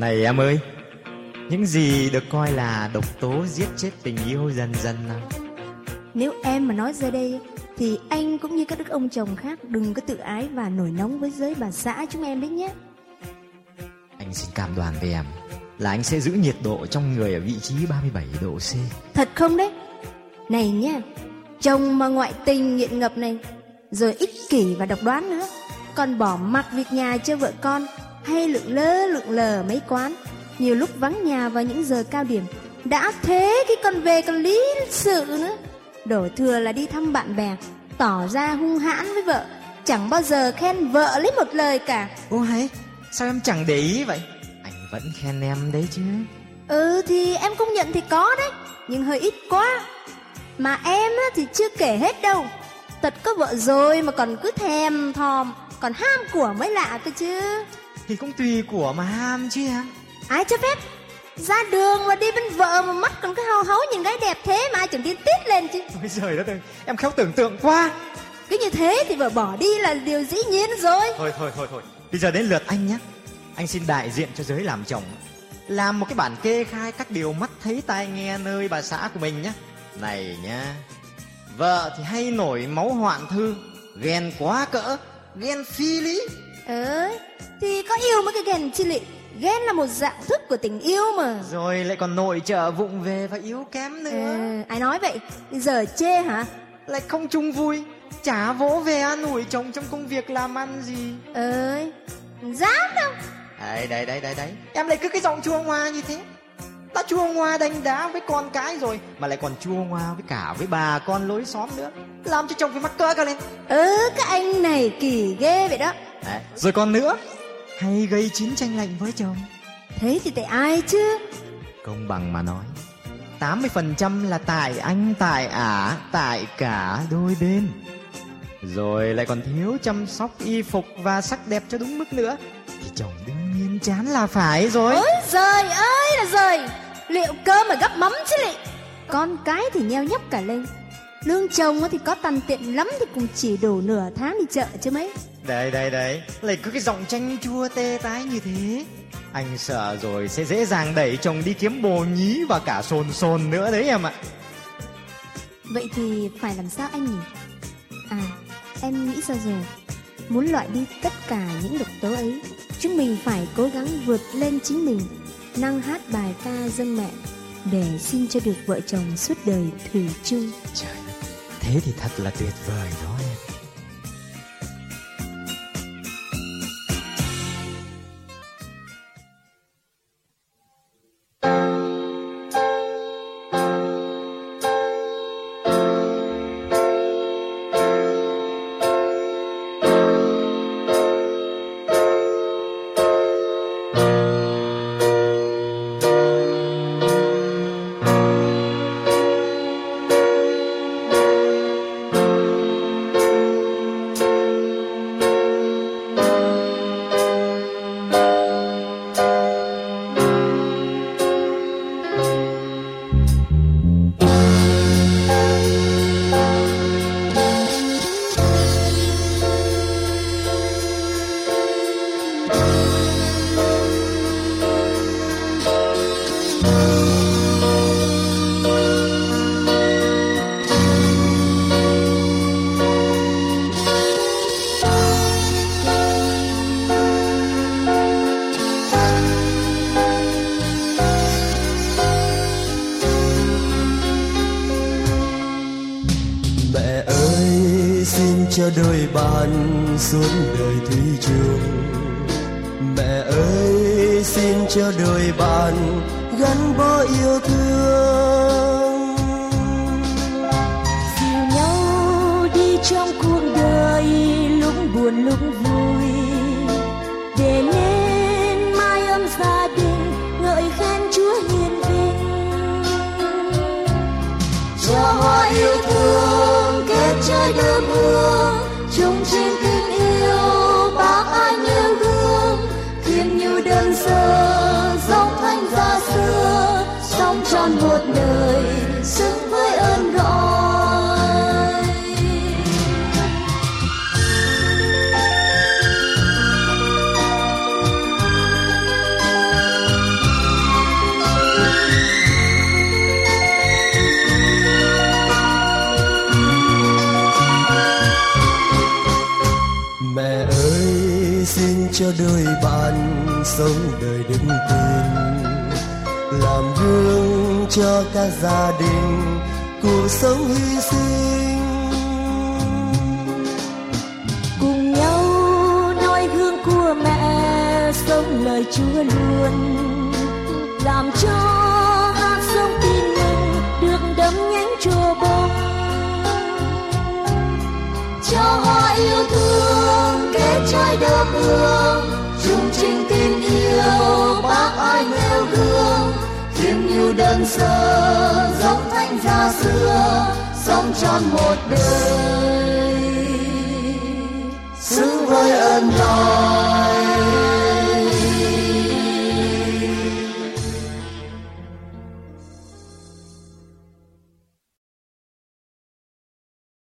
Này em ơi, những gì được coi là độc tố giết chết tình yêu dần dần nào? Nếu em mà nói ra đây thì anh cũng như các đức ông chồng khác đừng có tự ái và nổi nóng với giới bà xã chúng em đấy nhé. Anh xin cam đoan với em là anh sẽ giữ nhiệt độ trong người ở vị trí 37 độ C. Thật không đấy? Này nhá, chồng mà ngoại tình nghiện ngập này, rồi ích kỷ và độc đoán nữa, còn bỏ mặc việc nhà cho vợ con, hay lượn lờ mấy quán, nhiều lúc vắng nhà vào những giờ cao điểm. Đã thế cái con về còn lý sự nữa, đổ thừa là đi thăm bạn bè, tỏ ra hung hãn với vợ, chẳng bao giờ khen vợ lấy một lời cả. Ô hay, sao em chẳng để ý vậy? Anh vẫn khen em đấy chứ. Thì em công nhận thì có đấy, nhưng hơi ít quá. Mà em thì chưa kể hết đâu. Tật có vợ rồi mà còn cứ thèm thòm, còn ham của mới lạ cơ chứ. Thì cũng tùy của mà ham chứ em. Ai cho phép ra đường mà đi bên vợ mà mắt còn cứ hau háu nhìn gái đẹp thế mà ai chẳng điên tít lên chứ. Ôi giời đất ơi, em khéo tưởng tượng quá. Cứ như thế thì vợ bỏ đi là điều dĩ nhiên rồi. Thôi, bây giờ đến lượt anh nhé. Anh xin đại diện cho giới làm chồng làm một cái bản kê khai các điều mắt thấy tai nghe nơi bà xã của mình nhé. Này nhá, vợ thì hay nổi máu hoạn thư, ghen quá cỡ, ghen phi lý. Thì có yêu mới cái ghen chi lị. Ghen là một dạng thức của tình yêu mà. Rồi lại còn nội trợ vụng về và yếu kém nữa. Ai nói vậy? Giờ chê hả? Lại không chung vui, chả vỗ về an ủi chồng trong công việc làm ăn gì. Dám đâu. Đấy, em lại cứ cái giọng chua ngoa như thế. Đã chua ngoa đánh đá với con cái rồi mà lại còn chua ngoa với cả với bà con lối xóm nữa, làm cho chồng phải mắc cỡ cả lên. Các anh này kỳ ghê vậy đó. Rồi còn nữa, hay gây chiến tranh lạnh với chồng. Thế thì tại ai chứ? Công bằng mà nói, 80% là tại anh, tại ả, tại cả đôi bên. Rồi lại còn thiếu chăm sóc y phục và sắc đẹp cho đúng mức nữa, thì chồng đương nhiên chán là phải rồi. Ôi giời ơi là giời, liệu cơm mà gắp mắm chứ lị. Con cái thì nheo nhóc cả lên. Lương chồng thì có tằn tiện lắm thì cũng chỉ đủ nửa tháng đi chợ chứ mấy. Đấy, lại cứ cái giọng chanh chua tê tái như thế. Anh sợ rồi sẽ dễ dàng đẩy chồng đi kiếm bồ nhí và cả sồn nữa đấy em ạ. Vậy thì phải làm sao anh nhỉ? Em nghĩ ra rồi. Muốn loại đi tất cả những độc tố ấy, chúng mình phải cố gắng vượt lên chính mình, năng hát bài ca dâng mẹ, để xin cho được vợ chồng suốt đời thủy chung. Trời, thế thì thật là tuyệt vời đó em. cho đôi bạn suốt đời thủy chung. Mẹ ơi xin cho đôi bạn gắn bó yêu thương, dìu nhau đi trong cuộc đời lúc buồn lúc vui, để nên mái ấm gia đình ngợi khen Chúa hiền vinh. cho hoa yêu thương kết trái đơm hương, chung trên tình yêu bác anh yêu gương, khiêm nhu đơn sơ giống thánh gia xưa, sống tròn một đời ơi xin cho đôi bạn sống đời đức tin, làm gương cho các gia đình cuộc sống hy sinh. Cùng nhau noi gương của mẹ sống lời Chúa luôn, làm cho hạt giống tin mừng được đấm nhánh chùa bông. Cho hoa yêu thương kết trái đơm hương, chung trình tin yêu bác ai nêu gương, khiêm nhu đơn sơ giống thánh gia xưa, sống trọn một đời xứng với ơn đó